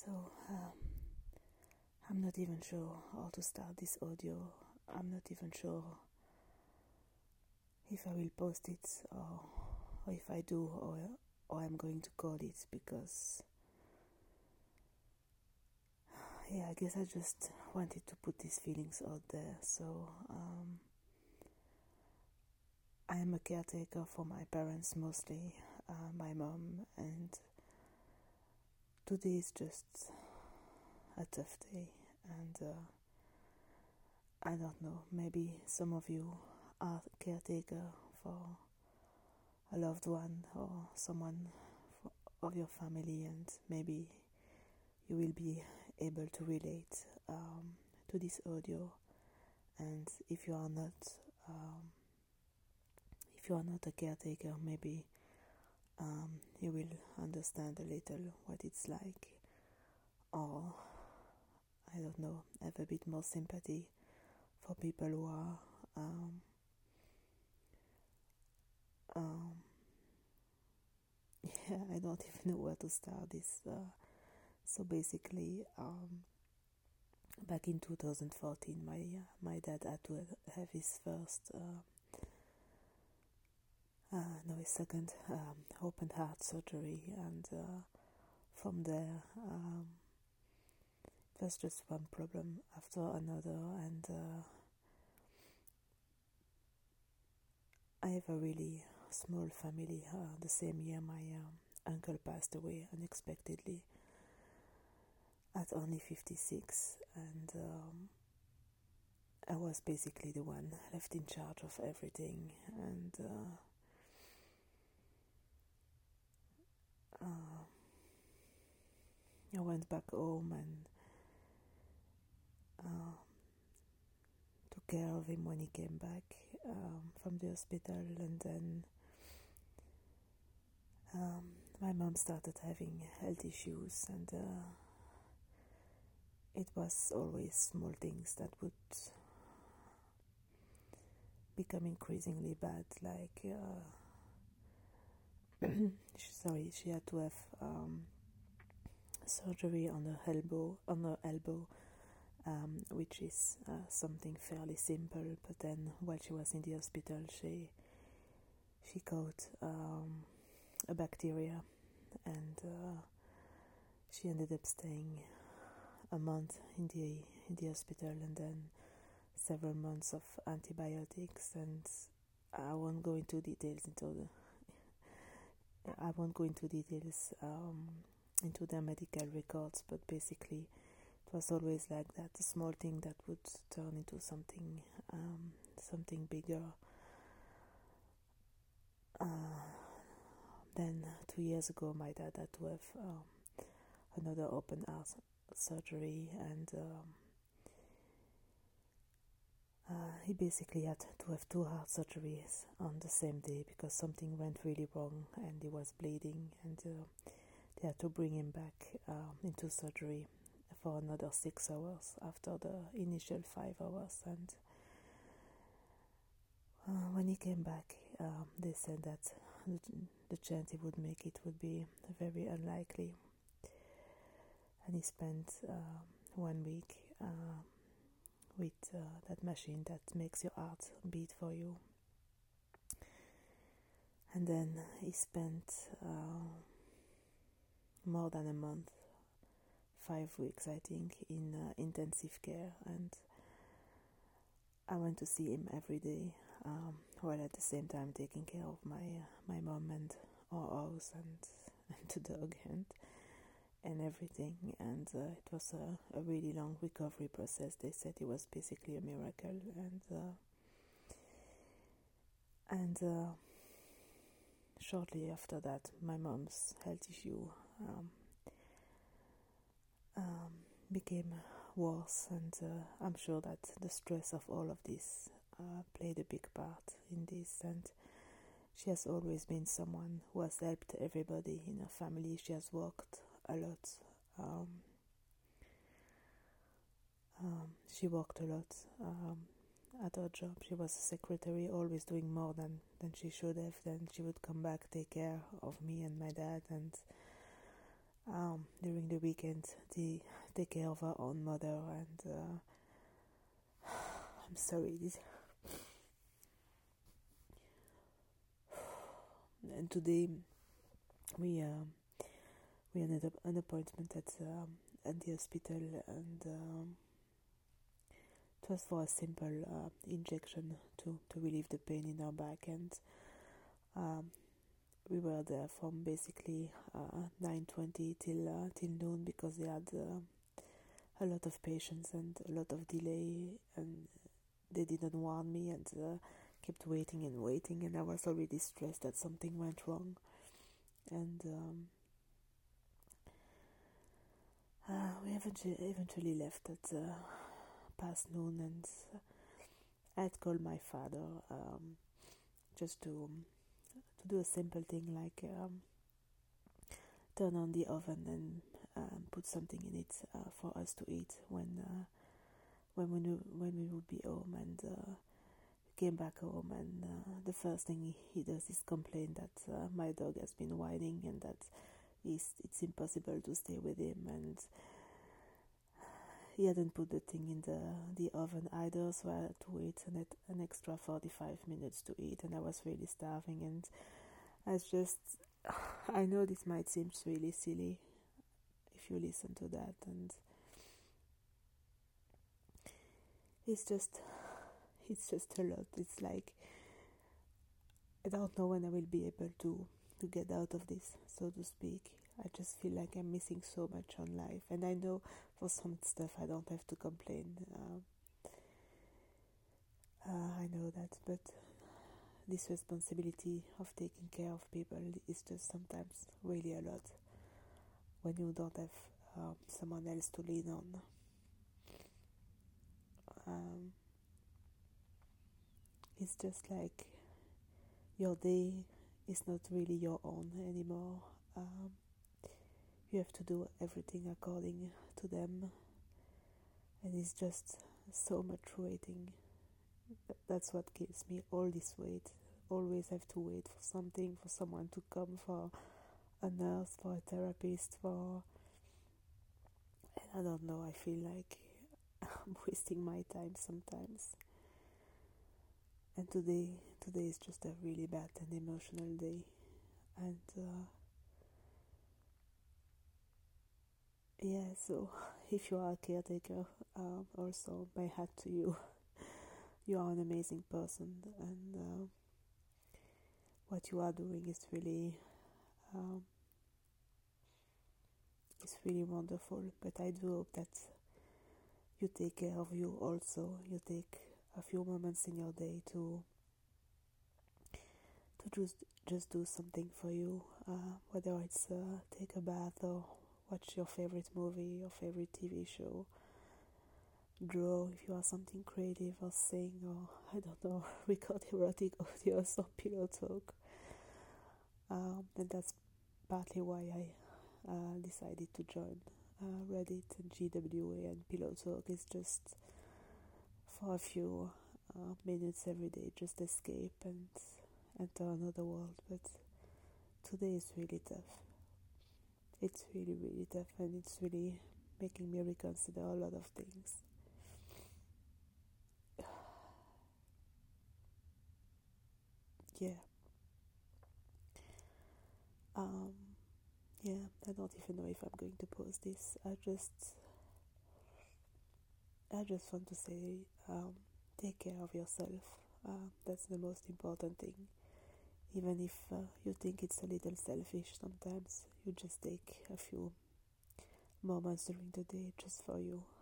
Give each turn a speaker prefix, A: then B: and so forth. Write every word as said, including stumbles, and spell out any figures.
A: So, um, I'm not even sure how to start this audio. I'm not even sure if I will post it or, or if I do or, or I'm going to call it because, yeah, I guess I just wanted to put these feelings out there. So, um, I am a caretaker for my parents mostly, uh, my mom, and today is just a tough day, and uh, I don't know, maybe some of you are caretaker for a loved one or someone for, of your family, and maybe you will be able to relate um, to this audio. And if you are not, um, if you are not a caretaker, maybe um, you will understand a little what it's like, or I don't know, have a bit more sympathy for people who are um, um, yeah, I don't even know where to start this. Uh, so basically, um, back in two thousand fourteen, my uh, my dad had to have his first, uh, uh, no, his second um, open heart surgery, and uh, from there, um, there's just one problem after another, and uh, I have a really small family. Uh, the same year, my um, uncle passed away unexpectedly at only fifty-six, and um, I was basically the one left in charge of everything, and uh, uh, I went back home and uh, took care of him when he came back um, from the hospital, and then um, my mom started having health issues, and uh, it was always small things that would become increasingly bad, like uh, sorry, she had to have um, surgery on her elbow, on her elbow, um, which is uh, something fairly simple. But then, while she was in the hospital, she she caught um, a bacteria, and uh, she ended up staying a month in the in the hospital, and then several months of antibiotics. And I won't go into details into the. I won't go into details um, into their medical records, but basically it was always like that, a small thing that would turn into something um, something bigger. Uh, then two years ago, my dad had to have um, another open heart surgery, and um, uh, he basically had to have two heart surgeries on the same day because something went really wrong and he was bleeding, and uh, they had to bring him back um, into surgery for another six hours after the initial five hours. And uh, when he came back, um, they said that the, the chance he would make it would be very unlikely. And he spent uh, one week uh, with uh, that machine that makes your heart beat for you. And then he spent uh, more than a month, five weeks I think, in uh, intensive care, and I went to see him every day, um, while at the same time taking care of my uh, my mom and our house and, and the dog and and everything. And uh, it was a, a really long recovery process. They said it was basically a miracle, and uh, and uh, shortly after that, my mom's health issue um, um, became worse, and uh, I'm sure that the stress of all of this uh, played a big part in this. And she has always been someone who has helped everybody in her family. She has worked a lot. Um, um, she worked a lot um, at her job. She was a secretary, always doing more than, than she should have. Then she would come back, take care of me and my dad, and um, during the weekend, they take care of our own mother, and uh, I'm sorry. This, and today we um, we had an appointment at um, at the hospital, and um, it was for a simple uh, injection to to relieve the pain in her back, and um, we were there from basically uh, nine twenty till uh, till noon because they had uh, a lot of patients and a lot of delay, and they didn't warn me, and uh, kept waiting and waiting, and I was already stressed that something went wrong. And um, uh, we eventually, eventually left at uh, past noon, and I had called my father um, just to um, to do a simple thing like um, turn on the oven and um, put something in it uh, for us to eat when uh, when we knew, when we would be home. And uh, came back home, and uh, the first thing he, he does is complain that uh, my dog has been whining, and that it's, it's impossible to stay with him, and he hadn't put the thing in the, the oven either, so I had to wait an, an extra forty-five minutes to eat, and I was really starving. And I was just, I know this might seem really silly if you listen to that, and it's just, it's just a lot. It's like, I don't know when I will be able to, to get out of this, so to speak. I just feel like I'm missing so much on life, and I know for some stuff I don't have to complain. Uh, uh, I know that, but this responsibility of taking care of people is just sometimes really a lot when you don't have um, someone else to lean on. Um, it's just like your day is not really your own anymore. Um, you have to do everything according to them, and it's just so much waiting. That's what gives me all this weight. Always have to wait for something, for someone to come, for a nurse, for a therapist, for... And I don't know, I feel like I'm wasting my time sometimes. And today, today is just a really bad and emotional day. And uh, yeah, so if you are a caretaker, um, also my hat to you. You are an amazing person, and uh, what you are doing is really, um, is really wonderful. But I do hope that you take care of you also. You take a few moments in your day to to just just do something for you, uh, whether it's uh, take a bath or watch your favorite movie, your favorite T V show, draw if you are something creative, or sing, or I don't know, record erotic audios or pillow talk. Um, and that's partly why I uh, decided to join uh, Reddit and G W A and Pillow Talk. Is just for a few uh, minutes every day, just escape and enter another world. But today is really tough. It's really, really tough, and it's really making me reconsider a lot of things. Yeah. Um, yeah, I don't even know if I'm going to post this. I just, I just want to say, um, take care of yourself. Uh, that's the most important thing. Even if uh, you think it's a little selfish sometimes, you just take a few moments during the day just for you.